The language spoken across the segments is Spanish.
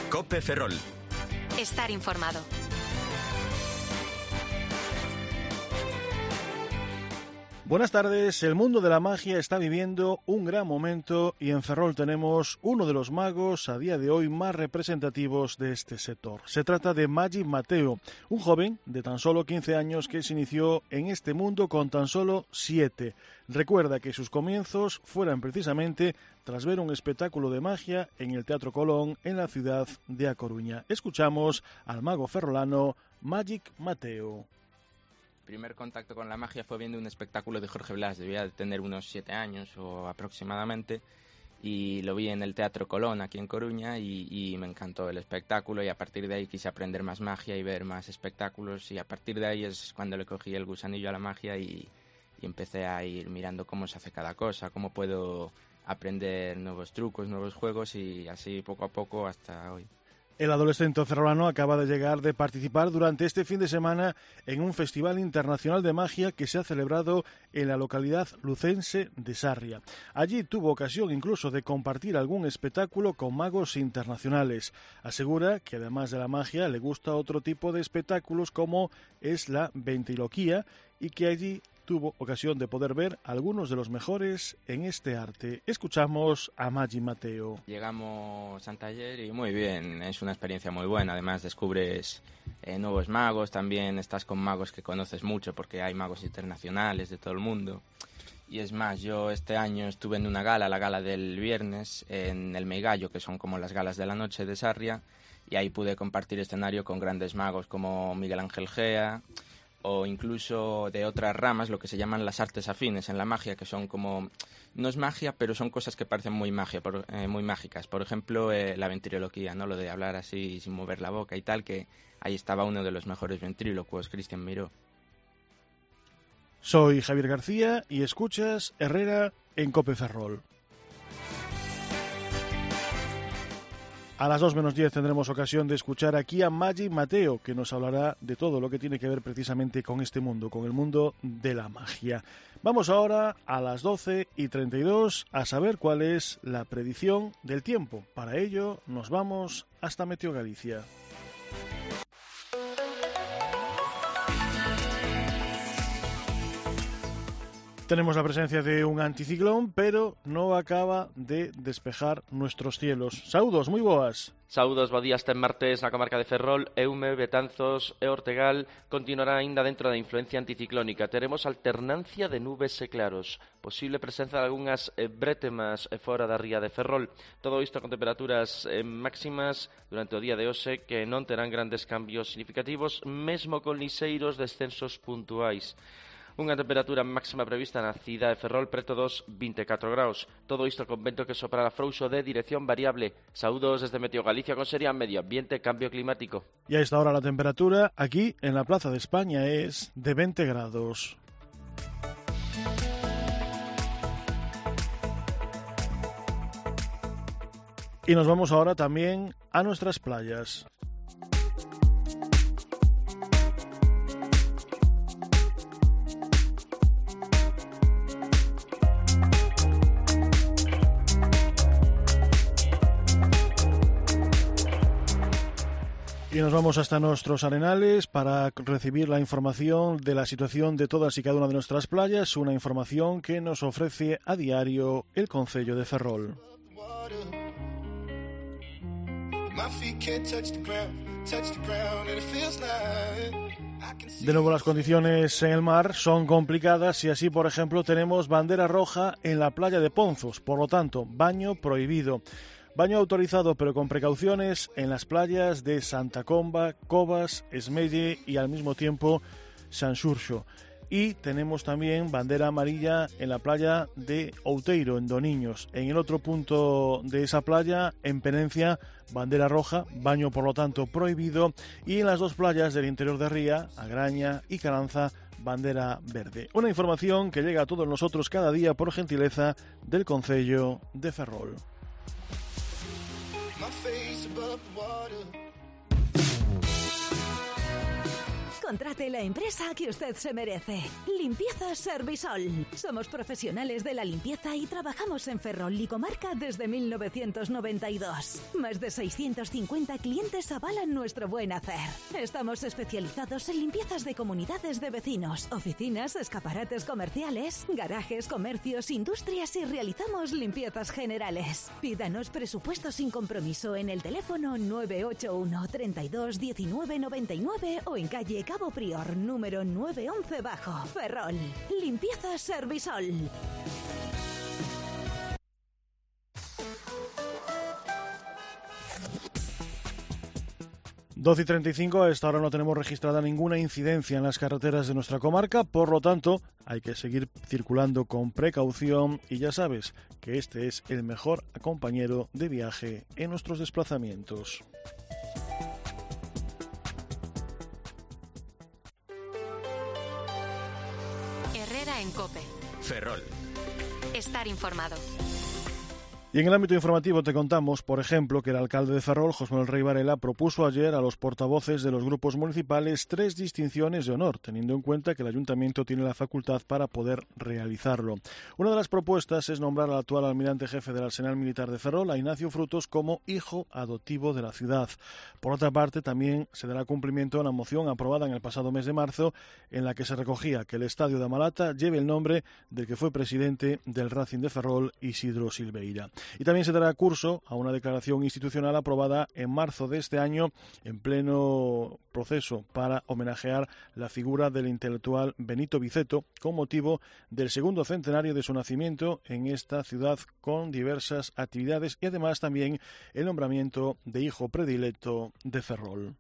COPE Ferrol. Estar informado. Buenas tardes. El mundo de la magia está viviendo un gran momento y en Ferrol tenemos uno de los magos a día de hoy más representativos de este sector. Se trata de Maggi Mateo, un joven de tan solo 15 años que se inició en este mundo con tan solo 7. Recuerda que sus comienzos fueron precisamente tras ver un espectáculo de magia en el Teatro Colón en la ciudad de A Coruña. Escuchamos al mago ferrolano Maggi Mateo. Mi primer contacto con la magia fue viendo un espectáculo de Jorge Blas. Debía de tener unos 7 años o aproximadamente, y lo vi en el Teatro Colón aquí en Coruña y me encantó el espectáculo, y a partir de ahí quise aprender más magia y ver más espectáculos, y a partir de ahí es cuando le cogí el gusanillo a la magia y empecé a ir mirando cómo se hace cada cosa, cómo puedo aprender nuevos trucos, nuevos juegos, y así poco a poco hasta hoy. El adolescente ferrolano acaba de llegar de participar durante este fin de semana en un festival internacional de magia que se ha celebrado en la localidad lucense de Sarria. Allí tuvo ocasión incluso de compartir algún espectáculo con magos internacionales. Asegura que además de la magia le gusta otro tipo de espectáculos como es la ventriloquía, y que allí tuvo ocasión de poder ver algunos de los mejores en este arte. Escuchamos a Maggi Mateo. Llegamos a taller y muy bien, es una experiencia muy buena. Además descubres nuevos magos, también estás con magos que conoces mucho porque hay magos internacionales de todo el mundo. Y es más, yo este año estuve en una gala, la gala del viernes, en el Meigallo, que son como las galas de la noche de Sarria, y ahí pude compartir escenario con grandes magos como Miguel Ángel Gea, o incluso de otras ramas, lo que se llaman las artes afines en la magia, que son como, no es magia, pero son cosas que parecen muy muy mágicas. Por ejemplo, la ventriloquía, ¿no? Lo de hablar así sin mover la boca y tal, que ahí estaba uno de los mejores ventrílocuos, Cristian Miró. Soy Javier García y escuchas Herrera en COPE Ferrol. A las 2:10 tendremos ocasión de escuchar aquí a Maggi Mateo, que nos hablará de todo lo que tiene que ver precisamente con este mundo, con el mundo de la magia. Vamos ahora a las 12:32 a saber cuál es la predicción del tiempo. Para ello nos vamos hasta Meteo Galicia. Tenemos la presencia de un anticiclón, pero no acaba de despejar nuestros cielos. Saúdos, moi boas. Saúdos, bo día. Este martes na comarca de Ferrol, Eume, Betanzos e Ortegal continuará aínda dentro da influencia anticiclónica. Teremos alternancia de nubes e claros, posible presenza de algunhas brétemas fora da ría de Ferrol. Todo isto con temperaturas máximas durante o día de hoxe que non terán grandes cambios significativos, mesmo con lixeiros descensos puntuais. Unha temperatura máxima prevista na cidade de Ferrol preto dos 24 graus. Todo isto con vento que soprará frouxo de dirección variable. Saúdos desde Meteo Galicia con Sería Medio Ambiente Cambio Climático. Y a esta hora la temperatura aquí en la Plaza de España es de 20 grados. Y nos vamos ahora también a nuestras playas. Y nos vamos hasta nuestros arenales para recibir la información de la situación de todas y cada una de nuestras playas, una información que nos ofrece a diario el Concello de Ferrol. De nuevo, las condiciones en el mar son complicadas y así, por ejemplo, tenemos bandera roja en la playa de Ponzos, por lo tanto, baño prohibido. Baño autorizado pero con precauciones en las playas de Santa Comba, Covas, Esmelle y al mismo tiempo Sanxurxo. Y tenemos también bandera amarilla en la playa de Outeiro, en Doniños. En el otro punto de esa playa, en Penencia, bandera roja, baño por lo tanto prohibido. Y en las dos playas del interior de Ría, Agraña y Caranza, bandera verde. Una información que llega a todos nosotros cada día por gentileza del Concello de Ferrol. Contrate la empresa que usted se merece. Limpieza Servisol. Somos profesionales de la limpieza y trabajamos en Ferrol y comarca desde 1992. Más de 650 clientes avalan nuestro buen hacer. Estamos especializados en limpiezas de comunidades de vecinos, oficinas, escaparates comerciales, garajes, comercios, industrias y realizamos limpiezas generales. Pídanos presupuesto sin compromiso en el teléfono 981 32 19 99 o en calle Cabo Prior, número 911 bajo, Ferrol. Limpieza Servisol. Doce y 35, a esta hora no tenemos registrada ninguna incidencia en las carreteras de nuestra comarca, por lo tanto hay que seguir circulando con precaución y ya sabes que este es el mejor compañero de viaje en nuestros desplazamientos. Herrera en COPE. Ferrol. Estar informado. Y en el ámbito informativo te contamos, por ejemplo, que el alcalde de Ferrol, José Manuel Rey Varela, propuso ayer a los portavoces de los grupos municipales 3 distinciones de honor, teniendo en cuenta que el ayuntamiento tiene la facultad para poder realizarlo. Una de las propuestas es nombrar al actual almirante jefe del Arsenal Militar de Ferrol, a Ignacio Frutos, como hijo adoptivo de la ciudad. Por otra parte, también se dará cumplimiento a una moción aprobada en el pasado mes de marzo, en la que se recogía que el estadio de Amalata lleve el nombre del que fue presidente del Racing de Ferrol, Isidro Silveira. Y también se dará curso a una declaración institucional aprobada en marzo de este año en pleno proceso para homenajear la figura del intelectual Benito Viceto con motivo del segundo centenario de su nacimiento en esta ciudad, con diversas actividades y además también el nombramiento de hijo predilecto de Ferrol.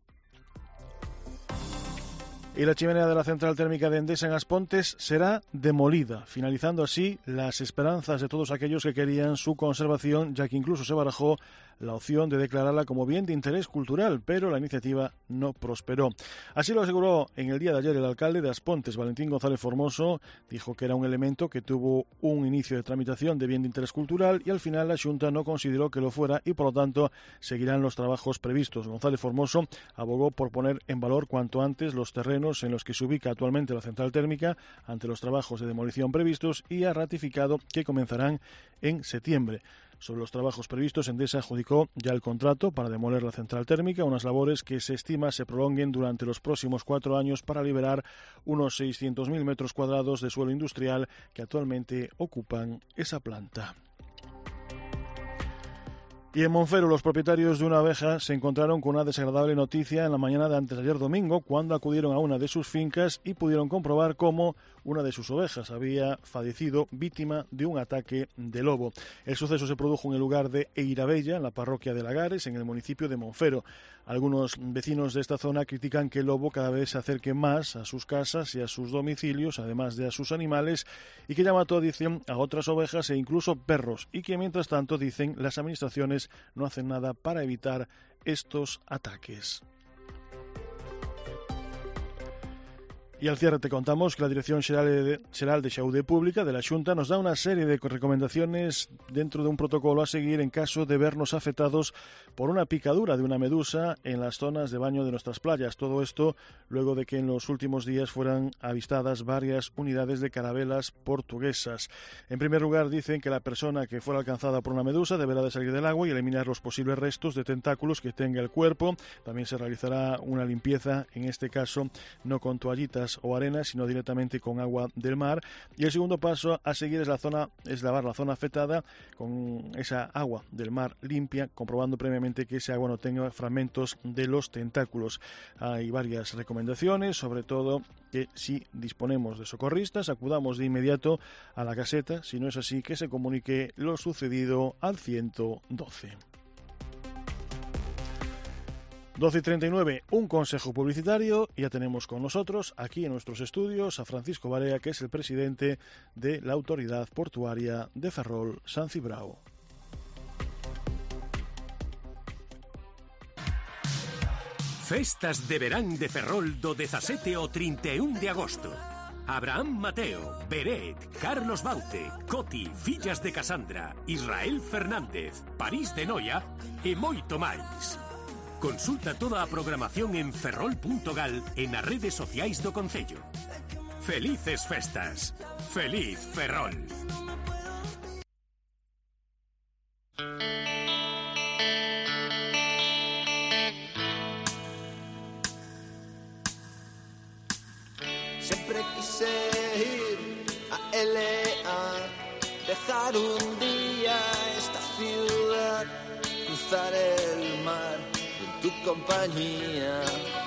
Y la chimenea de la central térmica de Endesa en Aspontes será demolida, finalizando así las esperanzas de todos aquellos que querían su conservación, ya que incluso se barajó la opción de declararla como bien de interés cultural, pero la iniciativa no prosperó. Así lo aseguró en el día de ayer el alcalde de Aspontes, Valentín González Formoso. Dijo que era un elemento que tuvo un inicio de tramitación de bien de interés cultural y al final la Xunta no consideró que lo fuera y por lo tanto seguirán los trabajos previstos. González Formoso abogó por poner en valor cuanto antes los terrenos en los que se ubica actualmente la central térmica ante los trabajos de demolición previstos y ha ratificado que comenzarán en septiembre. Sobre los trabajos previstos, Endesa adjudicó ya el contrato para demoler la central térmica, unas labores que se estima se prolonguen durante los próximos 4 años para liberar unos 600.000 metros cuadrados de suelo industrial que actualmente ocupan esa planta. Y en Monfero, los propietarios de una oveja se encontraron con una desagradable noticia en la mañana de antes de ayer domingo, cuando acudieron a una de sus fincas y pudieron comprobar cómo una de sus ovejas había fallecido víctima de un ataque de lobo. El suceso se produjo en el lugar de Eirabella, en la parroquia de Lagares, en el municipio de Monfero. Algunos vecinos de esta zona critican que el lobo cada vez se acerque más a sus casas y a sus domicilios, además de a sus animales, y que llama a dicen a otras ovejas e incluso perros, y que mientras tanto, dicen, las administraciones no hacen nada para evitar estos ataques. Y al cierre te contamos que la Dirección Xeral de Saúde Pública de la Xunta nos da una serie de recomendaciones dentro de un protocolo a seguir en caso de vernos afectados por una picadura de una medusa en las zonas de baño de nuestras playas. Todo esto luego de que en los últimos días fueran avistadas varias unidades de carabelas portuguesas. En primer lugar, dicen que la persona que fuera alcanzada por una medusa deberá de salir del agua y eliminar los posibles restos de tentáculos que tenga el cuerpo. También se realizará una limpieza, en este caso no con toallitas o arena, sino directamente con agua del mar. Y el segundo paso a seguir es lavar la zona afectada con esa agua del mar limpia, comprobando previamente que ese agua no tenga fragmentos de los tentáculos. Hay varias recomendaciones, sobre todo que si disponemos de socorristas, acudamos de inmediato a la caseta, si no es así, que se comunique lo sucedido al 112. 12:39, un consejo publicitario, y ya tenemos con nosotros aquí en nuestros estudios a Francisco Barea, que es el presidente de la Autoridad Portuaria de Ferrol, San Cibrao. Festas de verán de Ferrol do 17 ao 31 de agosto. Abraham Mateo, Beret, Carlos Baute, Coti, Fillas de Casandra, Israel Fernández, París de Noia e moito máis. Consulta toda a programación en ferrol.gal e nas redes sociais do Concello. Felices festas. Feliz Ferrol. Siempre quise ir a LA, dejar un día esta ciudad, cruzar el mar en tu compañía.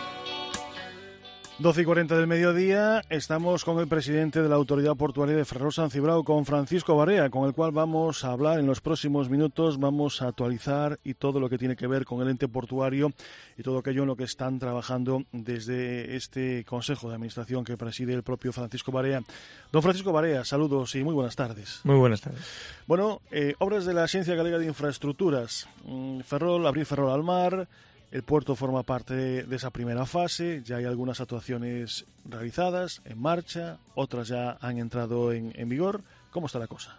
12:40 del mediodía, estamos con el presidente de la Autoridad Portuaria de Ferrol San Cibrao, con Francisco Barea, con el cual vamos a hablar en los próximos minutos, vamos a actualizar y todo lo que tiene que ver con el ente portuario y todo aquello en lo que están trabajando desde este Consejo de Administración que preside el propio Francisco Barea. Don Francisco Barea, saludos y muy buenas tardes. Muy buenas tardes. Bueno, obras de la Axencia Galega de Infraestructuras, Ferrol, abrir Ferrol al mar. El puerto forma parte de esa primera fase, ya hay algunas actuaciones realizadas, en marcha, otras ya han entrado en vigor. ¿Cómo está la cosa?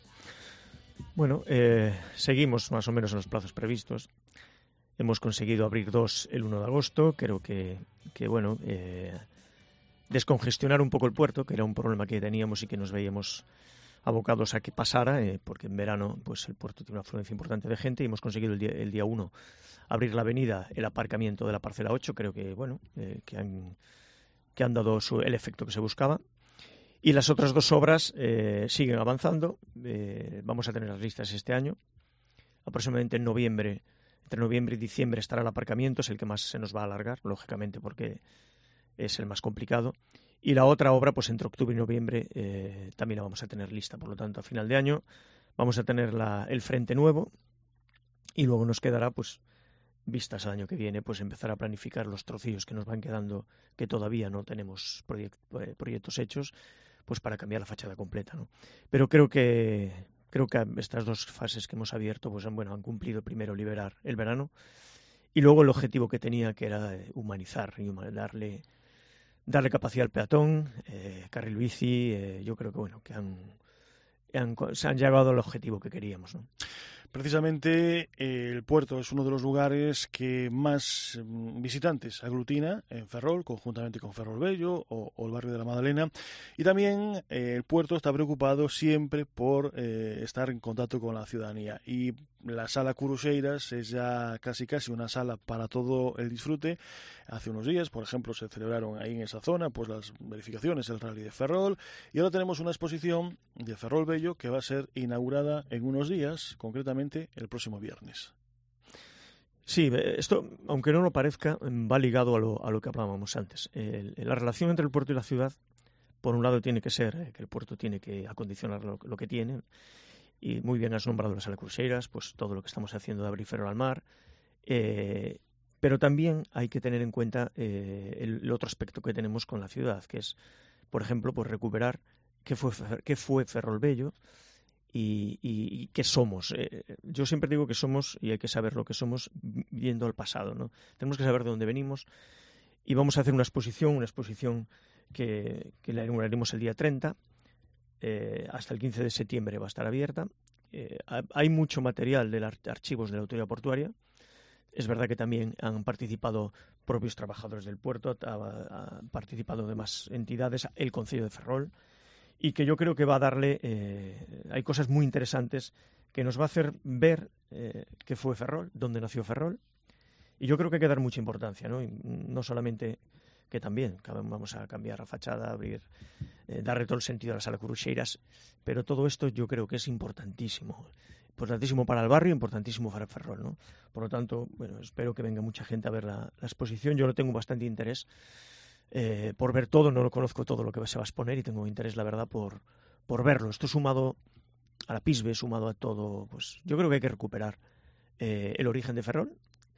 Bueno, seguimos más o menos en los plazos previstos. Hemos conseguido abrir 2 el 1 de agosto. Creo que bueno, descongestionar un poco el puerto, que era un problema que teníamos y que nos veíamos abocados a que pasara, porque en verano pues el puerto tiene una afluencia importante de gente y hemos conseguido el día 1 abrir la avenida, el aparcamiento de la parcela 8, creo que bueno, que han dado el efecto que se buscaba. Y las otras 2 obras siguen avanzando, vamos a tener las listas este año, aproximadamente entre noviembre y diciembre estará el aparcamiento, es el que más se nos va a alargar, lógicamente porque es el más complicado. Y la otra obra, pues entre octubre y noviembre, también la vamos a tener lista. Por lo tanto, a final de año vamos a tener el frente nuevo y luego nos quedará, pues, vistas al año que viene, pues empezar a planificar los trocillos que nos van quedando, que todavía no tenemos proyectos hechos, pues para cambiar la fachada completa, ¿no? Pero creo que estas 2 fases que hemos abierto, pues han cumplido primero liberar el verano y luego el objetivo que tenía, que era humanizar y darle capacidad al peatón, carril bici. Yo creo que bueno, se han llegado al objetivo que queríamos, ¿no? Precisamente el puerto es uno de los lugares que más visitantes aglutina en Ferrol, conjuntamente con Ferrol Vello o el barrio de la Madalena. Y también el puerto está preocupado siempre por estar en contacto con la ciudadanía. Y la sala Curuxeiras es ya casi una sala para todo el disfrute. Hace unos días, por ejemplo, se celebraron ahí en esa zona pues las verificaciones del Rally de Ferrol. Y ahora tenemos una exposición de Ferrol Vello que va a ser inaugurada en unos días, concretamente el próximo viernes. Sí, esto, aunque no lo parezca, va ligado a lo que hablábamos antes. La relación entre el puerto y la ciudad, por un lado, tiene que ser que el puerto tiene que acondicionar lo que tiene, y muy bien has nombrado la sala Cruxeiras, pues todo lo que estamos haciendo de abrir Ferrol al mar, pero también hay que tener en cuenta el otro aspecto que tenemos con la ciudad, que es, por ejemplo, pues recuperar qué fue Ferrol Vello, y qué somos. Yo siempre digo que somos, y hay que saber lo que somos viendo al pasado, ¿no? Tenemos que saber de dónde venimos y vamos a hacer una exposición que la inauguraremos el día 30, hasta el 15 de septiembre va a estar abierta. Hay mucho material de archivos de la Autoridad Portuaria. Es verdad que también han participado propios trabajadores del puerto, han participado demás entidades, el Concello de Ferrol, y que yo creo que va a darle, hay cosas muy interesantes que nos va a hacer ver qué fue Ferrol, dónde nació Ferrol, y yo creo que hay que dar mucha importancia, ¿no? Y no solamente que también vamos a cambiar la fachada, abrir, darle todo el sentido a la sala Curuxeiras, pero todo esto yo creo que es importantísimo para el barrio, importantísimo para Ferrol, ¿no? Por lo tanto, bueno, espero que venga mucha gente a ver la exposición. Yo lo tengo bastante interés por ver todo, no lo conozco todo lo que se va a exponer y tengo interés, la verdad, por verlo. Esto sumado a la PISBE, sumado a todo, pues yo creo que hay que recuperar el origen de Ferrol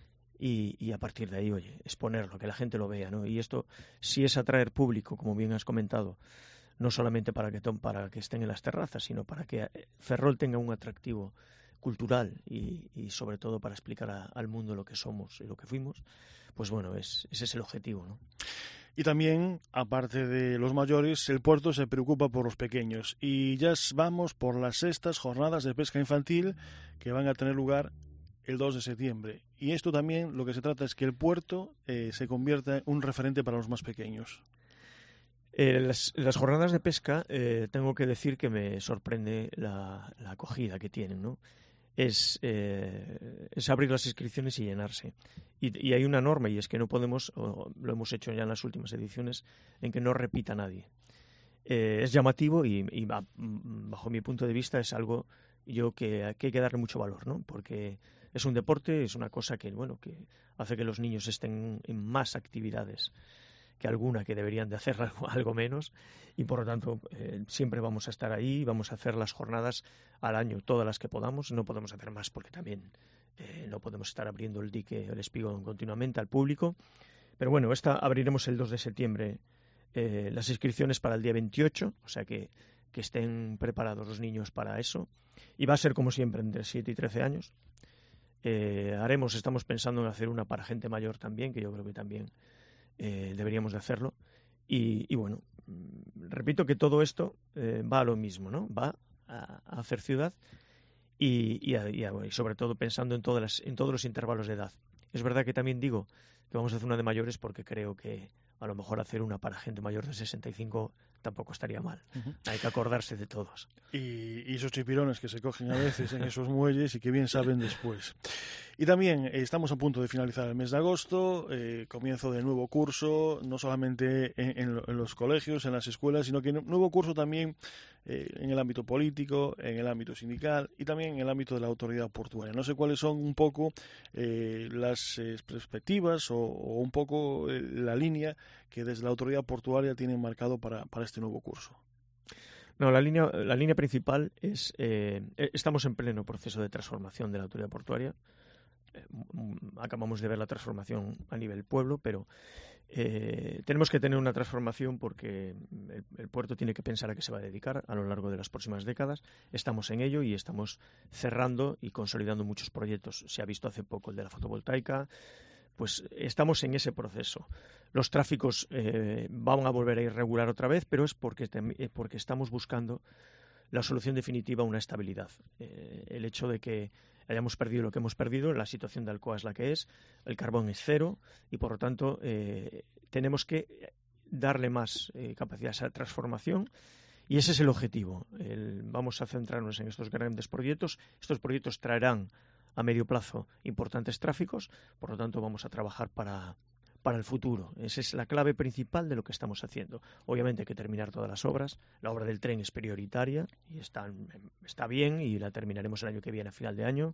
y a partir de ahí, oye, exponerlo, que la gente lo vea, ¿no? Y esto, si es atraer público, como bien has comentado, no solamente para que estén en las terrazas, sino para que Ferrol tenga un atractivo cultural y sobre todo para explicar al mundo lo que somos y lo que fuimos, pues bueno, ese es el objetivo, ¿no? Y también, aparte de los mayores, el puerto se preocupa por los pequeños. Y ya vamos por las 6ª jornadas de pesca infantil que van a tener lugar el 2 de septiembre. Y esto también lo que se trata es que el puerto se convierta en un referente para los más pequeños. Las jornadas de pesca, tengo que decir que me sorprende la acogida que tienen, ¿no? Es abrir las inscripciones y llenarse. Y hay una norma, y es que no podemos, lo hemos hecho ya en las últimas ediciones, en que no repita nadie. Es llamativo y bajo mi punto de vista es algo que hay que darle mucho valor, ¿no? Porque es un deporte, es una cosa que hace que los niños estén en más actividades que alguna que deberían de hacer algo menos, y por lo tanto siempre vamos a estar ahí, vamos a hacer las jornadas al año, todas las que podamos. No podemos hacer más porque también no podemos estar abriendo el dique, el espigón continuamente al público, pero bueno, abriremos el 2 de septiembre las inscripciones para el día 28, o sea que estén preparados los niños para eso, y va a ser como siempre entre 7 y 13 años. Estamos pensando en hacer una para gente mayor también, que yo creo que también deberíamos de hacerlo, y bueno, repito que todo esto va a lo mismo, ¿no? Va a hacer ciudad y sobre todo pensando en todos los intervalos de edad. Es verdad que también digo que vamos a hacer una de mayores porque creo que a lo mejor hacer una para gente mayor de 65 tampoco estaría mal. Uh-huh. Hay que acordarse de todos. Y esos chipirones que se cogen a veces en esos muelles y que bien saben después. Y también estamos a punto de finalizar el mes de agosto, comienzo del nuevo curso, no solamente en los colegios, en las escuelas, sino que nuevo curso también en el ámbito político, en el ámbito sindical y también en el ámbito de la autoridad portuaria. No sé cuáles son un poco las perspectivas o un poco la línea que desde la autoridad portuaria tienen marcado para este nuevo curso. No, la línea principal es estamos en pleno proceso de transformación de la autoridad portuaria. Acabamos de ver la transformación a nivel pueblo, pero tenemos que tener una transformación porque el puerto tiene que pensar a qué se va a dedicar a lo largo de las próximas décadas. Estamos en ello y estamos cerrando y consolidando muchos proyectos. Se ha visto hace poco el de la fotovoltaica. Pues estamos en ese proceso. Los tráficos van a volver a irregular otra vez, pero es porque estamos buscando la solución definitiva, una estabilidad. El hecho de que hayamos perdido lo que hemos perdido, la situación de Alcoa es la que es, el carbón es cero y por lo tanto tenemos que darle más capacidad a esa transformación y ese es el objetivo. Vamos a centrarnos en estos grandes proyectos. Estos proyectos traerán a medio plazo importantes tráficos, por lo tanto vamos a trabajar para el futuro. Esa es la clave principal de lo que estamos haciendo. Obviamente hay que terminar todas las obras. La obra del tren es prioritaria y está bien y la terminaremos el año que viene, a final de año.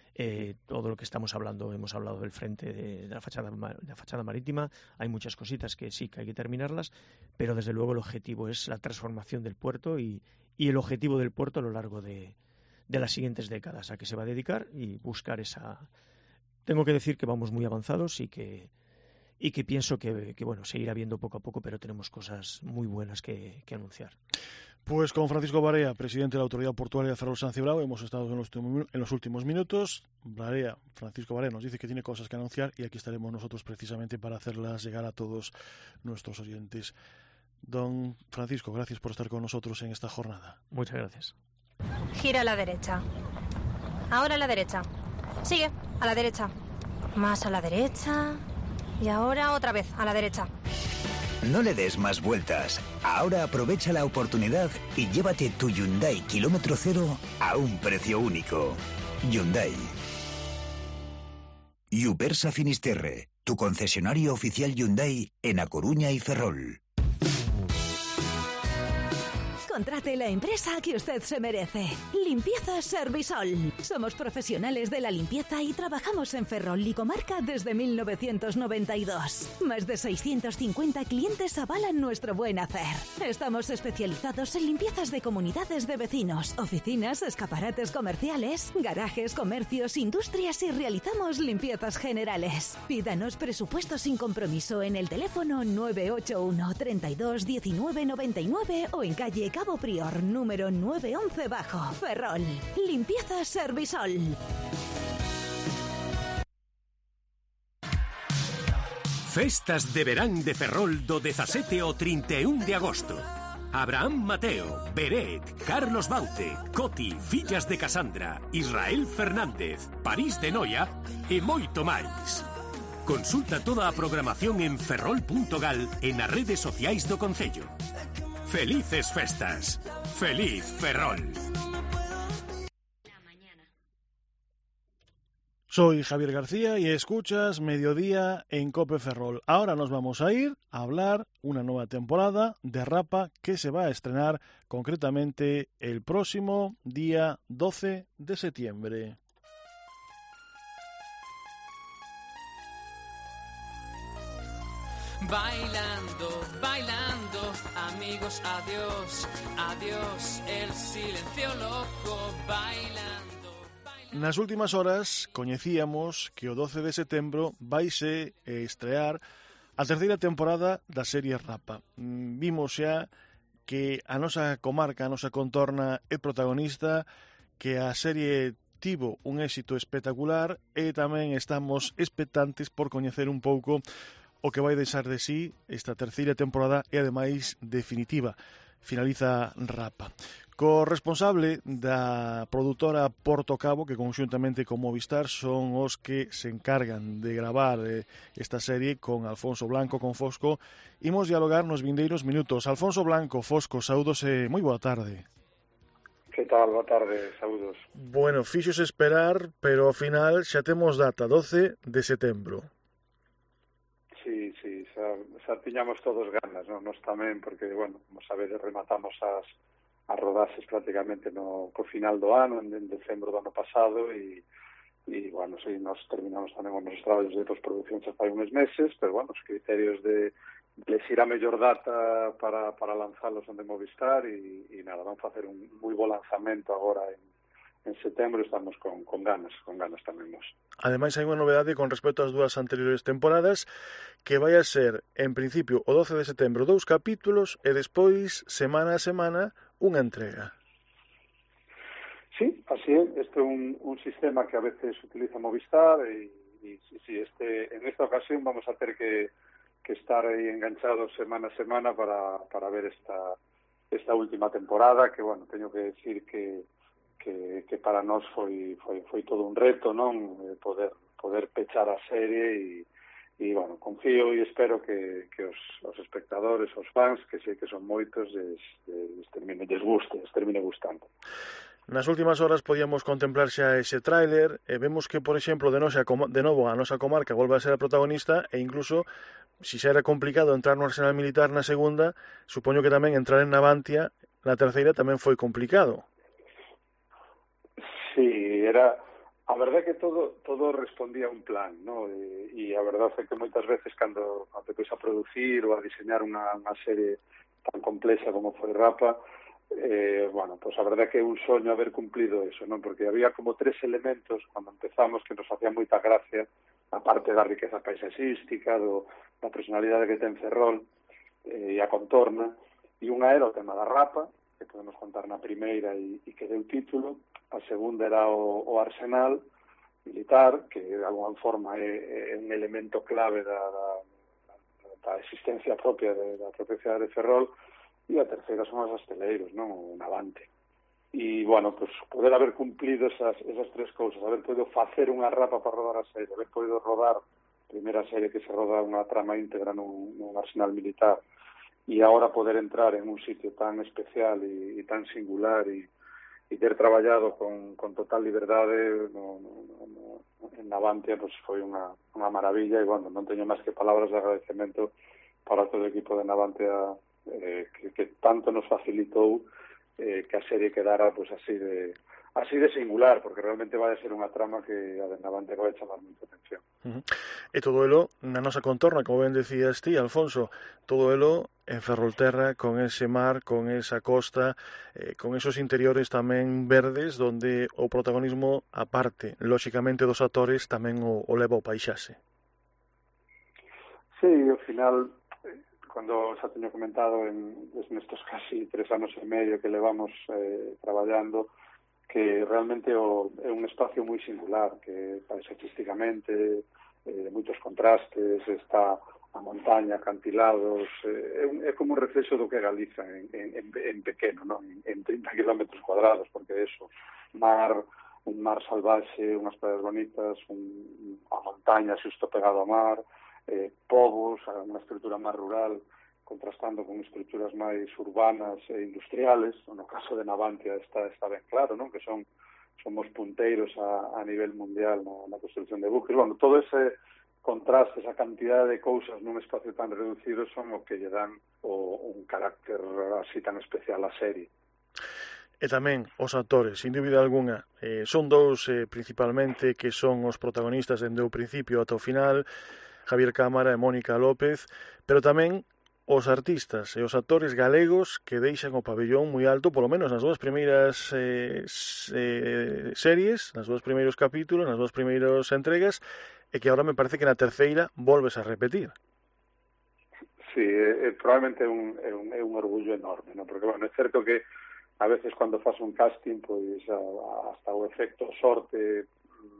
Todo lo que hemos hablado del frente de la fachada marítima. Hay muchas cositas que sí que hay que terminarlas, pero desde luego el objetivo es la transformación del puerto y el objetivo del puerto a lo largo de las siguientes décadas, a qué se va a dedicar y buscar esa... Tengo que decir que vamos muy avanzados y que pienso que bueno, seguirá viendo poco a poco, pero tenemos cosas muy buenas que anunciar. Pues con Francisco Barea, presidente de la Autoridad Portuaria de Ferrol San Cibrao, hemos estado en los últimos minutos. Francisco Barea nos dice que tiene cosas que anunciar y aquí estaremos nosotros precisamente para hacerlas llegar a todos nuestros oyentes. Don Francisco, gracias por estar con nosotros en esta jornada. Muchas gracias. Gira a la derecha. Ahora a la derecha. Sigue, a la derecha. Más a la derecha. Y ahora otra vez, a la derecha. No le des más vueltas. Ahora aprovecha la oportunidad y llévate tu Hyundai kilómetro cero a un precio único. Hyundai. Yupersa Finisterre, tu concesionario oficial Hyundai en A Coruña y Ferrol. Contrate la empresa que usted se merece. Limpieza Servisol. Somos profesionales de la limpieza y trabajamos en Ferrol y comarca desde 1992. Más de 650 clientes avalan nuestro buen hacer. Estamos especializados en limpiezas de comunidades de vecinos, oficinas, escaparates comerciales, garajes, comercios, industrias y realizamos limpiezas generales. Pídanos presupuesto sin compromiso en el teléfono 981 32 19 99 o en calle Cabo Prior, número 911 bajo, Ferrol. Limpieza Servisol. Festas de verán de Ferrol do 17 ao 31 de agosto. Abraham Mateo, Beret, Carlos Baute, Coti, Fillas de Casandra, Israel Fernández, París de Noia e moito máis. Consulta toda a programación en ferrol.gal e nas redes sociais do Concello. Felices festas. Feliz Ferrol. Soy Javier García y escuchas Mediodía en Cope Ferrol. Ahora nos vamos a ir a hablar una nueva temporada de Rapa que se va a estrenar concretamente el próximo día 12 de septiembre. Bailando, bailando, amigos, adiós, adiós, el silencio loco, bailando. Nas últimas horas coñecíamos que o 12 de setembro vaise estrear a terceira temporada da serie Rapa. Vimos xa que a nosa comarca, a nosa contorna é protagonista, que a serie tivo un éxito espectacular e tamén estamos expectantes por coñecer un pouco o que vai deixar de sí esta terceira temporada e ademais definitiva. Finaliza Rapa. Co responsable da produtora Porto Cabo, que conxuntamente con Movistar son os que se encargan de gravar esta serie con Alfonso Blanco, con Fosco, imos dialogar nos vindeiros minutos. Alfonso Blanco, Fosco, saúdos e moi boa tarde. Que tal? Boa tarde, saúdos. Bueno, fixos esperar, pero ao final xa temos data, 12 de setembro. Sí, xa tiñamos todos ganas, non? Nos tamén, porque, bueno, como sabedes, rematamos as rodaxes prácticamente co final do ano, en decembro do ano pasado, e bueno, sí, nos terminamos tamén os nosos traballos de postproducción xa fai uns meses, pero, bueno, os criterios de elegir a mellor data para lanzalos onde Movistar, e nada, vamos facer un moi bo lanzamento agora en setembro, estamos con ganas tamén nos. Ademais, hai unha novedade con respecto ás dúas anteriores temporadas, que vai a ser, en principio, o 12 de setembro 2 capítulos e despois, semana a semana, unha entrega. Sí, así é. Este é un sistema que a veces utiliza Movistar e sí, en esta ocasión vamos a ter que estar aí enganchados semana a semana para ver esta última temporada, que, bueno, teño que decir que para nós foi todo un reto, non? Poder pechar a serie e bueno, confío e espero que os espectadores, os fans, que sei que son moitos, les termine gustando. Nas últimas horas podíamos contemplar xa ese tráiler e vemos que, por exemplo, de novo a nosa comarca volve a ser a protagonista e incluso, si xa era complicado entrar no Arsenal Militar na segunda, supoño que tamén entrar en Navantia na terceira tamén foi complicado. Sí, a verdade é que todo respondía a un plan, ¿no? E a verdade é que moitas veces cando pois a producir ou a diseñar unha serie tan complexa como foi Rapa, bueno, pois a verdade é que é un soño haber cumplido eso, ¿no? Porque había como 3 elementos cando empezamos que nos facían moita gracia, a parte da riqueza paisaxística, da personalidade que ten Ferrol e a contorna, e unha era o tema da Rapa, que podemos contar na primeira e que deu título. A segunda era o Arsenal Militar, que de alguma forma é un elemento clave da existencia propia da propia cidade de Ferrol, e a terceira son os asteleiros, non? O Navante. E, bueno, pues, poder haber cumplido esas 3 cousas, haber podido facer unha Rapa para rodar a serie, haber podido rodar a primeira serie que se roda unha trama íntegra nun Arsenal Militar, e agora poder entrar en un sitio tan especial e tan singular e ter traballado con total liberdade en Navantia, pues foi unha maravilla, e, bueno, non teño máis que palabras de agradecemento para todo o equipo de Navantia que tanto nos facilitou que a serie quedara pues así de singular, porque realmente vai a ser unha trama que a de Navantia vai chamar moita atención. E todo elo na nosa contorna, como ben decías ti, Alfonso, todo elo en Ferrolterra, con ese mar, con esa costa, con esos interiores tamén verdes, donde o protagonismo, aparte, lóxicamente, dos actores, tamén o leva o paisaxe. Sí, ao final, cando xa teño comentado nestes casi 3 anos e medio que levamos traballando, que realmente é un espacio moi singular, que paisaxísticamente, de moitos contrastes, está a montaña, acantilados, é como un reflexo do que é Galiza en pequeno, non? En 30 kilómetros cuadrados, porque eso, un mar salvaxe, unhas praias bonitas, a montaña xusto pegado ao mar, povos, unha estrutura máis rural, contrastando con estruturas máis urbanas e industriales. No caso de Navantia está ben claro, non? Que somos punteiros a nivel mundial na construcción de buques. Bueno, todo ese contraste, esa cantidad de cousas nun espacio tan reducido son o que lle dan un carácter así tan especial á serie. E tamén os actores, sin dúbida alguna, son dous principalmente que son os protagonistas dende o principio ata o final, Javier Cámara e Mónica López, pero tamén os artistas e os actores galegos que deixan o pabellón moi alto, polo menos nas dúas primeiras series, nas dúas primeiros capítulos, nas dúas primeiras entregas, e que agora me parece que na terceira volves a repetir. Sí, probablemente é un orgullo enorme, ¿no? Porque, bueno, é certo que a veces cando faz un casting, pois hasta o efecto sorte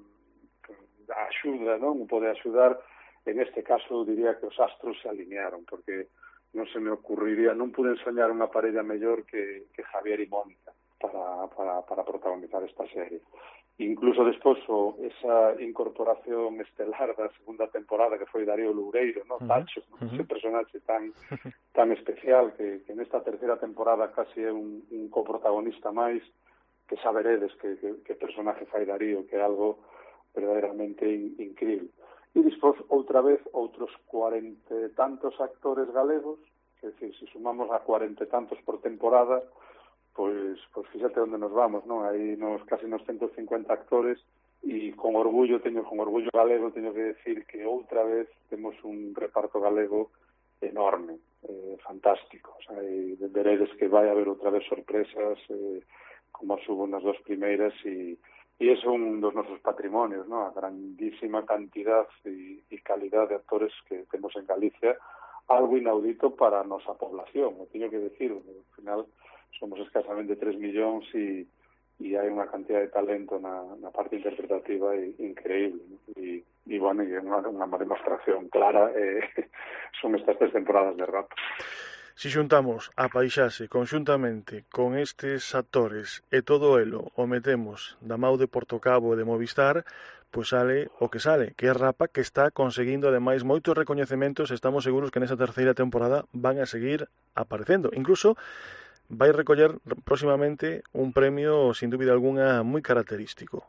axuda, non? Pode axudar. En este caso, diría que os astros se alinearon, porque non se me ocurriría, non pude soñar unha parella mellor que Javier e Mónica para protagonizar esta serie. Incluso despois esa incorporación estelar da segunda temporada que foi Darío Loureiro, ¿no? Tacho, ese personaje tan especial que nesta terceira temporada casi é un coprotagonista máis, que saberedes que personaje fai Darío, que é algo verdadeiramente incrível. E despois, outra vez, outros 40 e tantos actores galegos, que decir, se sumamos a 40 e tantos por temporada, pois fíxate onde nos vamos, non? Aí casi nos 150 actores, e con orgullo galego, teño que decir que outra vez temos un reparto galego enorme, fantástico. O sea, veredes que vai haber outra vez sorpresas, como subo nas dos primeiras, e é un dos nosos patrimonios, non? A grandísima cantidad e calidad de actores que temos en Galicia, algo inaudito para a nosa población, o teño que decir, ao final somos escasamente 3 millóns e hai unha cantidad de talento na parte interpretativa increíble, ¿no? E bueno, é unha demostración clara, son estas 3 temporadas de Rapa. Si xuntamos a paisaxe conxuntamente con estes actores e todo elo o metemos da mau de Portocabo e de Movistar, pois sale o que sale, que é Rapa, que está conseguindo ademais moitos recoñecementos. Estamos seguros que nesa terceira temporada van a seguir aparecendo. Incluso vai recoller próximamente un premio, sin dúbida alguna, moi característico.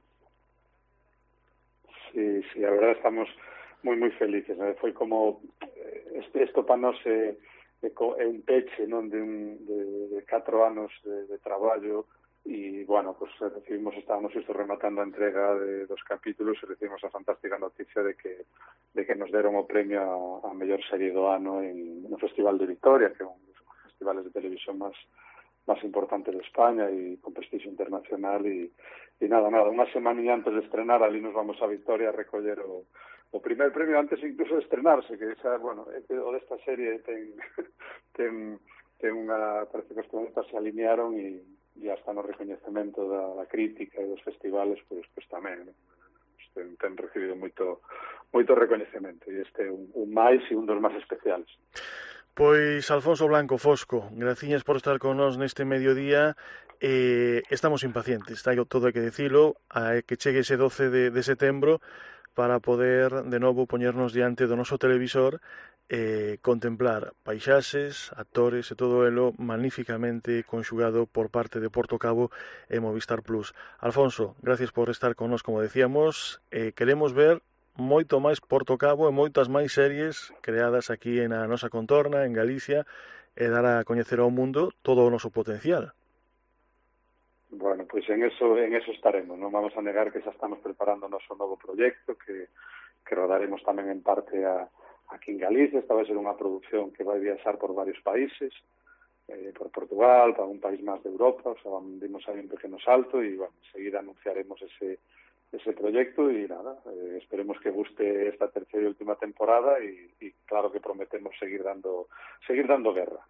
Sí, a verdade estamos moi felices, ¿no? Foi como isto para nós é un peche, non, de 4 anos de traballo. E, bueno, pues estábamos rematando a entrega de 2 capítulos e recibimos a fantástica noticia de que nos deron o premio a mellor serie do ano no Festival de Vitoria, que é un dos festivales de televisión máis importantes de España e con prestigio internacional. E nada, unha semana antes de estrenar, ali nos vamos a Vitoria a recoller o primer premio antes incluso de estrenarse, que esa, bueno, o desta serie ten unha, parece que os planetas se alinearon e hasta no recoñecemento da crítica e dos festivales, pois tamén, ten recibido moito recoñecemento, e este é un máis e un dos máis especiales. Pois Alfonso Blanco Fosco, graciñas por estar con nós neste mediodía. Estamos impacientes, todo hai que dicilo, a que chegue ese 12 de setembro para poder de novo poñernos diante do noso televisor, contemplar paisaxes, actores e todo elo magníficamente conxugado por parte de Portocabo e Movistar Plus. Alfonso, gracias por estar con nós, como decíamos. Queremos ver moito máis Portocabo e moitas máis series creadas aquí na nosa contorna, en Galicia, e dar a coñecer ao mundo todo o noso potencial. Bueno, pois en eso estaremos, non vamos a negar que xa estamos preparando o noso novo proxecto, que rodaremos tamén en parte aquí en Galicia. Esta vai ser unha produción que vai viaxar por varios países, por Portugal, para un país máis de Europa, o sea, dimos aí un pequeno salto e, bueno, enseguida anunciaremos ese proxecto e nada, esperemos que guste esta terceira e última temporada e claro que prometemos seguir dando guerra.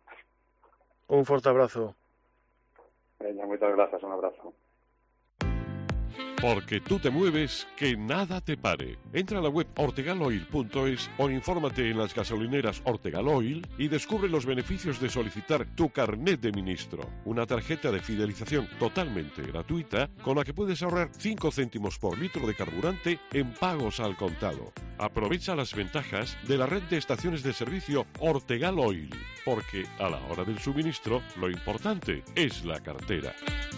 Un forte abrazo. Veña, moitas grazas, un abrazo. Porque tú te mueves, que nada te pare. Entra a la web ortegaloil.es o infórmate en las gasolineras Ortegal Oil y descubre los beneficios de solicitar tu carnet de ministro, una tarjeta de fidelización totalmente gratuita con la que puedes ahorrar 5 céntimos por litro de carburante en pagos al contado. Aprovecha las ventajas de la red de estaciones de servicio Ortegal Oil, porque a la hora del suministro lo importante es la cartera.